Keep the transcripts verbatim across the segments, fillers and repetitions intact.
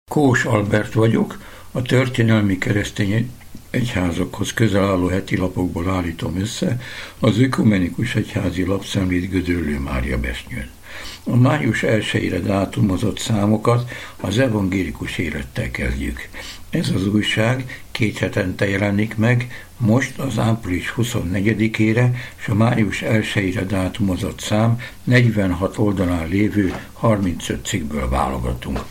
Kós Albert vagyok, a történelmi keresztény egyházakhoz közel álló heti lapokból állítom össze az Ökumenikus Egyházi Lapszemlét Gödöllő Mária Besnyőn. A május elsejére dátumozott számokat az evangélikus élettel kezdjük. Ez az újság két hetente jelenik meg, most az április huszonnegyedikére, és a május elsejére dátumozott szám negyvenhat oldalán lévő harmincöt cikkből válogatunk.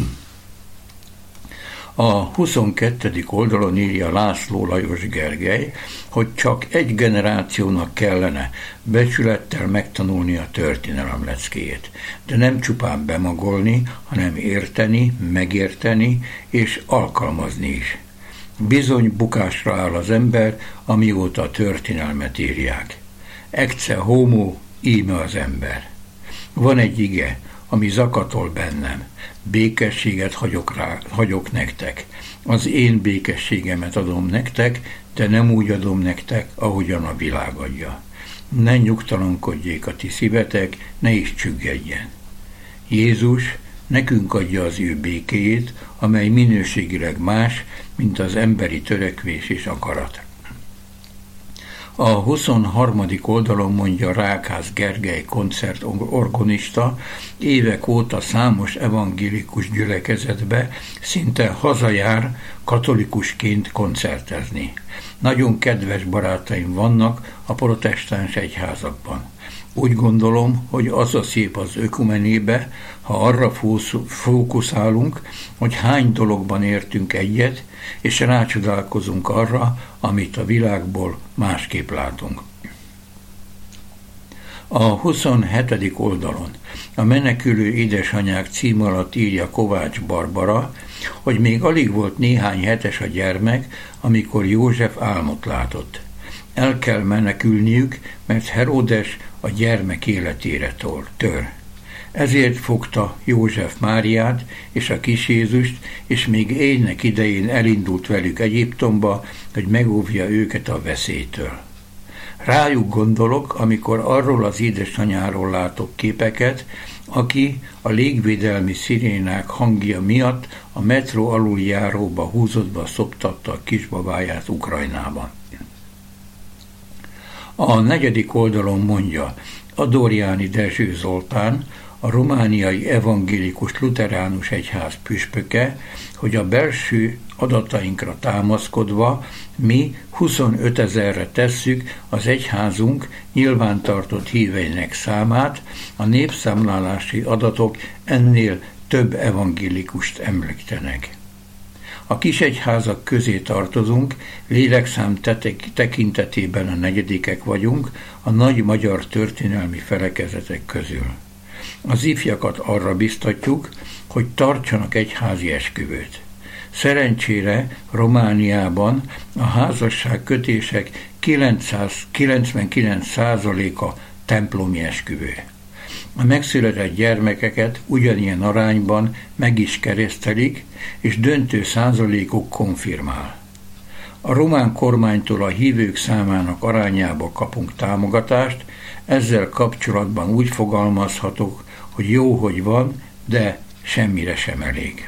A huszonkettedik oldalon írja László Lajos Gergely, hogy csak egy generációnak kellene becsülettel megtanulni a történelem leckéjét, de nem csupán bemagolni, hanem érteni, megérteni és alkalmazni is. Bizony bukásra áll az ember, amióta a történelmet írják. Ecce homo, íme az ember. Van egy ige, ami zakatol bennem. Békességet hagyok, rá, hagyok nektek. Az én békességemet adom nektek, de nem úgy adom nektek, ahogyan a világ adja. Ne nyugtalankodjék a ti szívetek, ne is csüggedjen. Jézus nekünk adja az ő békéjét, amely minőségileg más, mint az emberi törekvés és akarat. A huszonharmadik oldalon mondja Rákház Gergely koncertorgonista, évek óta számos evangélikus gyülekezetbe szinte hazajár katolikusként koncertezni. Nagyon kedves barátaim vannak a protestáns egyházakban. Úgy gondolom, hogy az a szép az ökumenébe, ha arra fókuszálunk, hogy hány dologban értünk egyet, és rácsodálkozunk arra, amit a világból másképp látunk. A huszonhetedik oldalon a Menekülő édesanyák cím alatt írja Kovács Barbara, hogy még alig volt néhány hetes a gyermek, amikor József álmot látott. El kell menekülniük, mert Heródes a gyermek életére tör. Ezért fogta József Máriát és a kis Jézust, és még éjnek idején elindult velük Egyiptomba, hogy megóvja őket a veszélytől. Rájuk gondolok, amikor arról az édesanyáról látok képeket, aki a légvédelmi szirénák hangja miatt a metró aluljáróba húzottba szoptatta a kisbabáját Ukrajnában. A negyedik oldalon mondja Adorjáni Dezső Zoltán, a romániai evangélikus luteránus egyház püspöke, hogy a belső adatainkra támaszkodva mi huszonötezerre tesszük az egyházunk nyilvántartott híveinek számát, a népszámlálási adatok ennél több evangélikust említenek. A kis egyházak közé tartozunk, lélekszám tekintetében a negyedikek vagyunk a nagy magyar történelmi felekezetek közül. Az ifjakat arra biztatjuk, hogy tartsanak egyházi esküvőt. Szerencsére Romániában a házasságkötések kilencvenkilenc százaléka templomi esküvő. A megszületett gyermekeket ugyanilyen arányban meg is keresztelik, és döntő százalékuk konfirmál. A román kormánytól a hívők számának arányába kapunk támogatást, ezzel kapcsolatban úgy fogalmazhatok, hogy jó, hogy van, de semmire sem elég.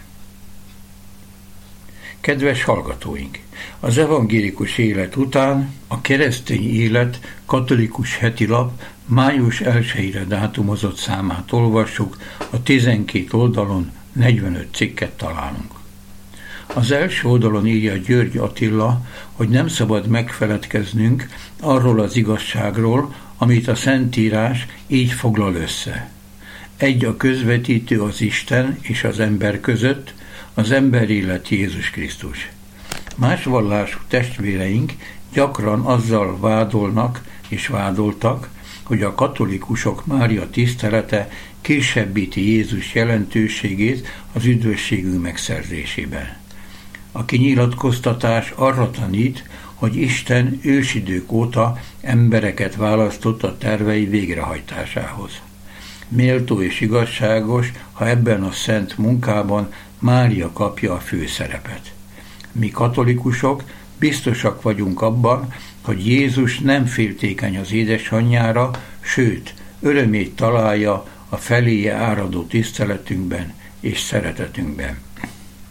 Kedves hallgatóink! Az evangélikus élet után a keresztény élet katolikus hetilap május elsejére dátumozott számát olvassuk, a tizenkét oldalon negyvenöt cikket találunk. Az első oldalon írja György Attila, hogy nem szabad megfeledkeznünk arról az igazságról, amit a Szentírás így foglal össze. Egy a közvetítő az Isten és az ember között, az ember élet Jézus Krisztus. Más vallású testvéreink gyakran azzal vádolnak és vádoltak, hogy a katolikusok Mária tisztelete kisebbíti Jézus jelentőségét az üdvösségünk megszerzésében. A kinyilatkoztatás arra tanít, hogy Isten ősidők óta embereket választott a tervei végrehajtásához. Méltó és igazságos, ha ebben a szent munkában Mária kapja a főszerepet. Mi katolikusok biztosak vagyunk abban, hogy Jézus nem féltékeny az édesanyjára, sőt, örömét találja a feléje áradó tiszteletünkben és szeretetünkben.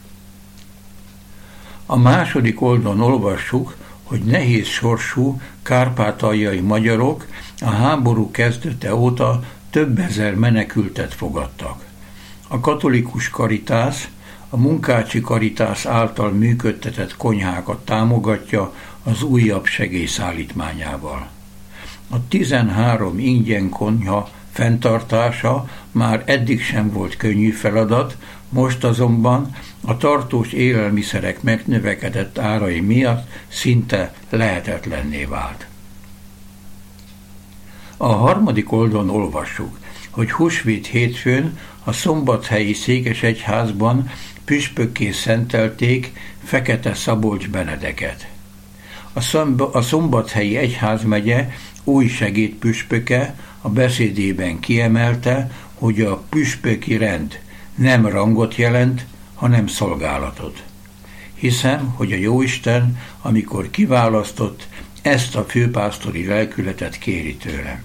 A második oldalon olvassuk, hogy nehéz sorsú kárpátaljai magyarok a háború kezdete óta több ezer menekültet fogadtak. A katolikus Caritas a Munkácsi Caritas által működtetett konyhákat támogatja az újabb segélyszállítmányával. A tizenhárom ingyen konyha fenntartása már eddig sem volt könnyű feladat, most azonban a tartós élelmiszerek megnövekedett árai miatt szinte lehetetlenné vált. A harmadik oldalon olvassuk, hogy húsvét hétfőn a szombathelyi székesegyházban püspökké szentelték Fekete Szabolcs Benedeket. A, szomb- a szombathelyi egyházmegye új segédpüspöke a beszédében kiemelte, hogy a püspöki rend nem rangot jelent, hanem szolgálatot. Hiszem, hogy a Jóisten, amikor kiválasztott, ezt a főpásztori lelkületet kéri tőlem.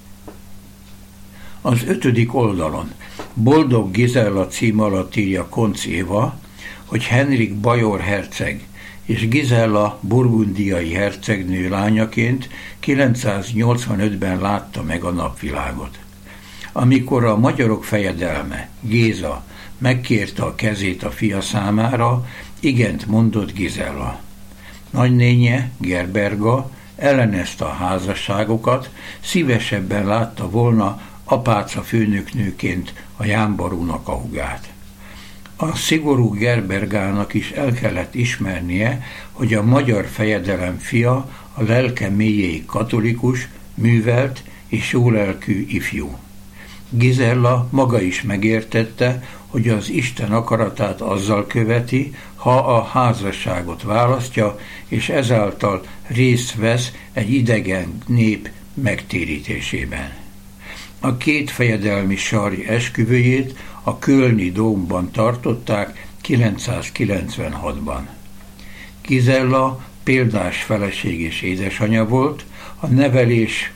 Az ötödik oldalon Boldog Gizella cím alatt írja Koncz Éva, hogy Henrik bajor herceg és Gizella burgundiai hercegnő lányaként kilencszáznyolcvanötben látta meg a napvilágot. Amikor a magyarok fejedelme, Géza, megkérte a kezét a fia számára, igent mondott Gizella. Nagynénye, Gerberga ellenezte a házasságokat, szívesebben látta volna apáca főnöknőként a jámbarúnak a hugát. A szigorú Gerbergának is el kellett ismernie, hogy a magyar fejedelem fia a lelke mélyéig katolikus, művelt és jólelkű ifjú. Gizella maga is megértette, hogy az Isten akaratát azzal követi, ha a házasságot választja, és ezáltal részt vesz egy idegen nép megtérítésében. A két fejedelmi sarj esküvőjét a kölni dómban tartották kilencszázkilencvenhatban. Gizella példás feleség és édesanyja volt, a, nevelés,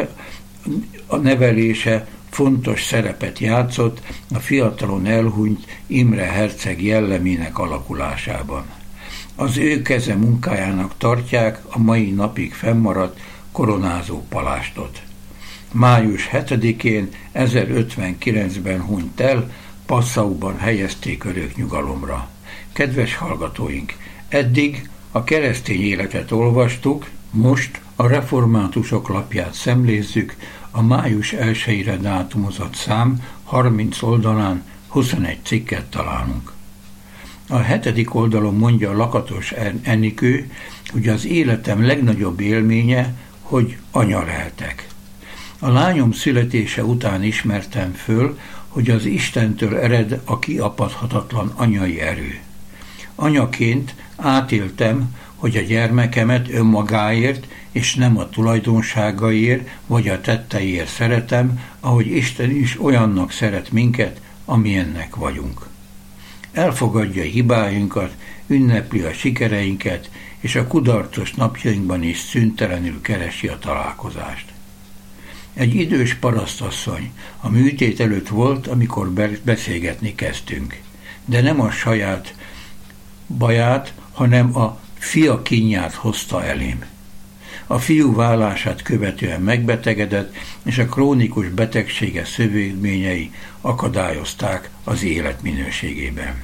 a nevelése fontos szerepet játszott a fiatalon elhunyt Imre herceg jellemének alakulásában. Az ő keze munkájának tartják a mai napig fennmaradt koronázó palástot. május hetedikén ezerötvenkilencben hunyt el, Passauban helyezték örök nyugalomra. Kedves hallgatóink, eddig a keresztény életet olvastuk, most a reformátusok lapját szemlézzük, a május elsejére dátumozott szám harminc oldalán huszonegy cikket találunk. A hetedik oldalon mondja a Lakatos Enikő, hogy az életem legnagyobb élménye, hogy anya lehetek. A lányom születése után ismertem föl, hogy az Istentől ered a kiapadhatatlan anyai erő. Anyaként átéltem, hogy a gyermekemet önmagáért és nem a tulajdonságaiért vagy a tetteiért szeretem, ahogy Isten is olyannak szeret minket, amilyennek vagyunk. Elfogadja hibáinkat, ünnepli a sikereinket, és a kudarcos napjainkban is szüntelenül keresi a találkozást. Egy idős parasztasszony a műtét előtt volt, amikor beszélgetni kezdtünk, de nem a saját baját, hanem a fia kínját hozta elém. A fiú válását követően megbetegedett, és a krónikus betegsége szövődményei akadályozták az életminőségében.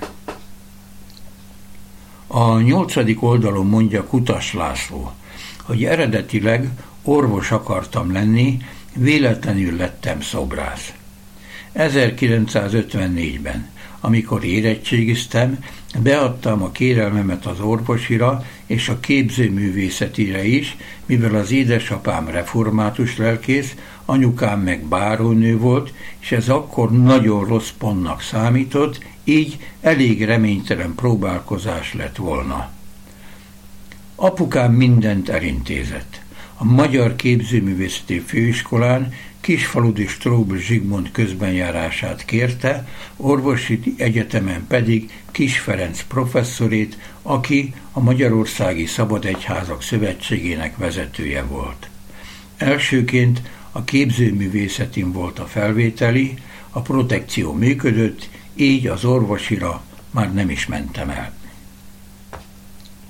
A nyolcadik oldalon mondja Kutas László, hogy eredetileg orvos akartam lenni, véletlenül lettem szobrász. ezerkilencszázötvennégyben, amikor érettségiztem, beadtam a kérelmemet az orvosira és a képzőművészetire is, mivel az édesapám református lelkész, anyukám meg bárónő volt, és ez akkor nagyon rossz pontnak számított, így elég reménytelen próbálkozás lett volna. Apukám mindent elintézett. A Magyar Képzőművészeti Főiskolán Kisfaludi Stróbl Zsigmond közbenjárását kérte, orvosi egyetemen pedig Kiss Ferenc professzorét, aki a Magyarországi Szabadegyházak Szövetségének vezetője volt. Elsőként a képzőművészetén volt a felvételi, a protekció működött, így az orvosira már nem is mentem el.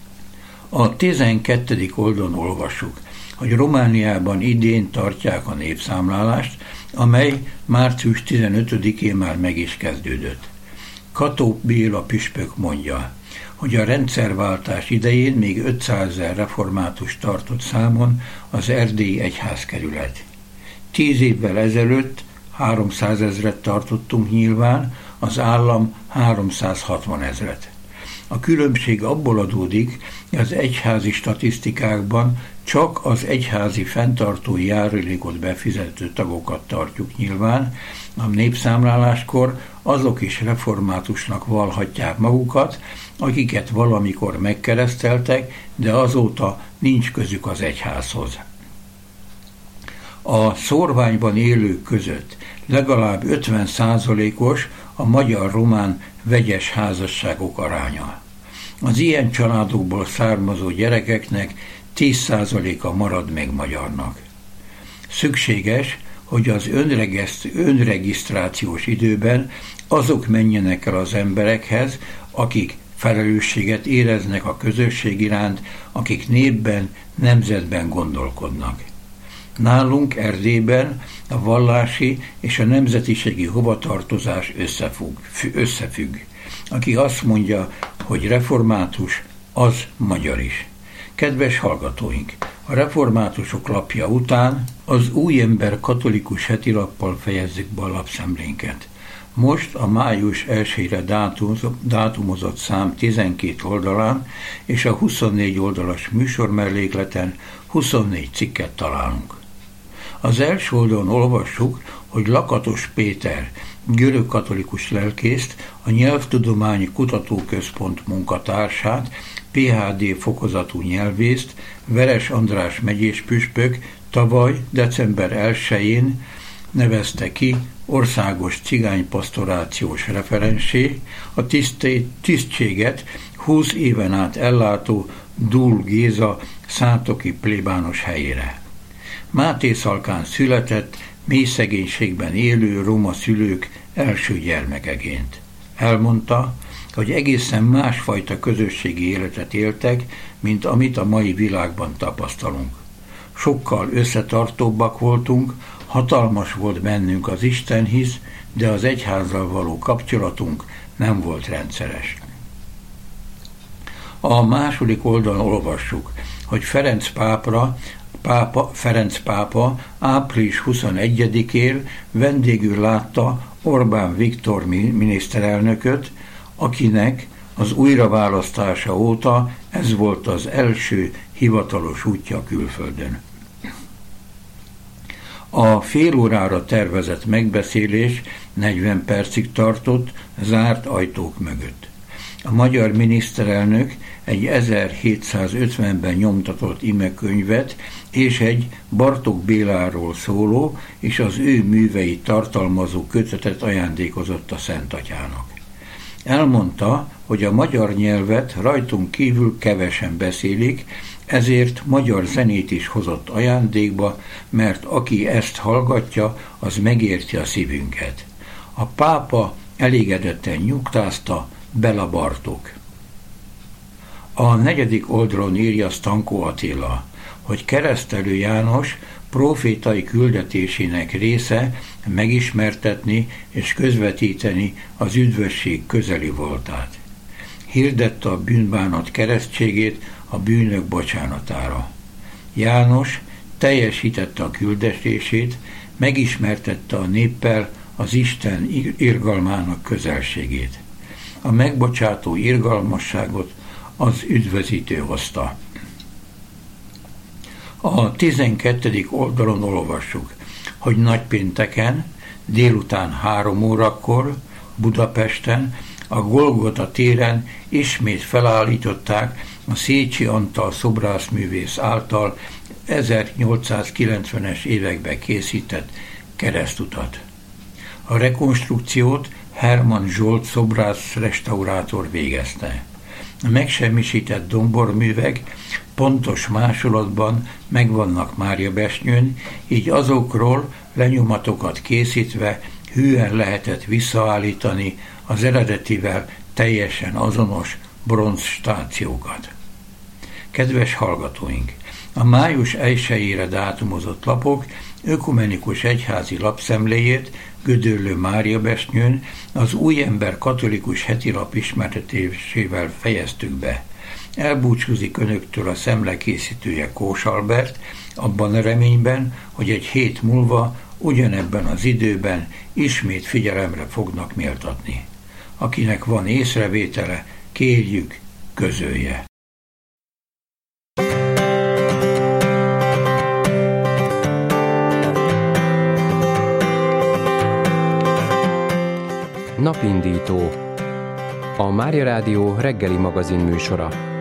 A tizenkettedik oldalon olvassuk, hogy Romániában idén tartják a népszámlálást, amely március tizenötödikén már meg is kezdődött. Kató Béla püspök mondja, hogy a rendszerváltás idején még ötszázezer református tartott számon az erdélyi egyházkerület. Tíz évvel ezelőtt háromszázezret tartottunk nyilván, az állam háromszázhatvanezret. A különbség abból adódik, hogy az egyházi statisztikákban csak az egyházi fenntartói járulékot befizető tagokat tartjuk nyilván, a népszámláláskor azok is reformátusnak vallhatják magukat, akiket valamikor megkereszteltek, de azóta nincs közük az egyházhoz. A szórványban élők között legalább ötven százalékos a magyar-román vegyes házasságok aránya. Az ilyen családokból származó gyerekeknek tíz százaléka marad meg magyarnak. Szükséges, hogy az önregisztrációs időben azok menjenek el az emberekhez, akik felelősséget éreznek a közösség iránt, akik népben, nemzetben gondolkodnak. Nálunk Erdélyben a vallási és a nemzetiségi hovatartozás összefügg, összefügg. Aki azt mondja, hogy református, az magyar is. Kedves hallgatóink, a reformátusok lapja után az Új Ember katolikus hetilappal fejezzük be a lapszemlénket. Most a május elsejére dátumozott szám tizenkét oldalán és a huszonnégy oldalas műsormellékleten huszonnégy cikket találunk. Az első oldalon olvassuk, hogy Lakatos Péter, görögkatolikus lelkészt, a Nyelvtudományi Kutatóközpont munkatársát, pé há dé fokozatú nyelvészt, Veres András megyés püspök tavaly december elsején nevezte ki országos cigánypastorációs referensé, a tiszté, tisztséget húsz éven át ellátó Dúl Géza szátoki plébános helyére. Mátészalkán született, mély szegénységben élő roma szülők első gyermekeként. Elmondta, hogy egészen másfajta közösségi életet éltek, mint amit a mai világban tapasztalunk. Sokkal összetartóbbak voltunk, hatalmas volt bennünk az istenhisz, de az egyházzal való kapcsolatunk nem volt rendszeres. A második oldalon olvassuk, hogy Ferenc pápra, pápa, Ferenc pápa április huszonegyedikén vendégül látta Orbán Viktor miniszterelnököt, akinek az újraválasztása óta ez volt az első hivatalos útja külföldön. A fél órára tervezett megbeszélés negyven percig tartott, zárt ajtók mögött. A magyar miniszterelnök egy ezerhétszázötvenben nyomtatott imekönyvet és egy Bartók Béláról szóló és az ő műveit tartalmazó kötetet ajándékozott a Szent Atyának. Elmondta, hogy a magyar nyelvet rajtunk kívül kevesen beszélik, ezért magyar zenét is hozott ajándékba, mert aki ezt hallgatja, az megérti a szívünket. A pápa elégedetten nyugtázta, Bela Bartók. A negyedik oldalon írja Stankó Attila, hogy Keresztelő János profétai küldetésének része megismertetni és közvetíteni az üdvösség közeli voltát. Hirdette a bűnbánat keresztségét a bűnök bocsánatára. János teljesítette a küldetését, megismertette a néppel az Isten irgalmának közelségét. A megbocsátó irgalmasságot az üdvözítő hozta. A tizenkettedik oldalon olvassuk, hogy nagypénteken délután három órakor Budapesten a Golgota téren ismét felállították a Szécsi Antal szobrászművész által ezernyolcszázkilencvenes években készített keresztutat. A rekonstrukciót Hermann Zsolt szobrász restaurátor végezte. A megsemmisített domborművek pontos másolatban megvannak Máriabesnyőn, így azokról lenyomatokat készítve hűen lehetett visszaállítani az eredetivel teljesen azonos bronz stációkat. Kedves hallgatóink! A május elsejére dátumozott lapok ökumenikus egyházi lapszemléjét Gödöllő Mária Besnyőn az Új Ember katolikus hetilap ismertetésével fejeztük be. Elbúcsúzik önöktől a szemle készítője Kós Albert, abban a reményben, hogy egy hét múlva ugyanebben az időben ismét figyelemre fognak méltatni. Akinek van észrevétele, kérjük, közölje. Napindító. A Mária Rádió reggeli magazin műsora.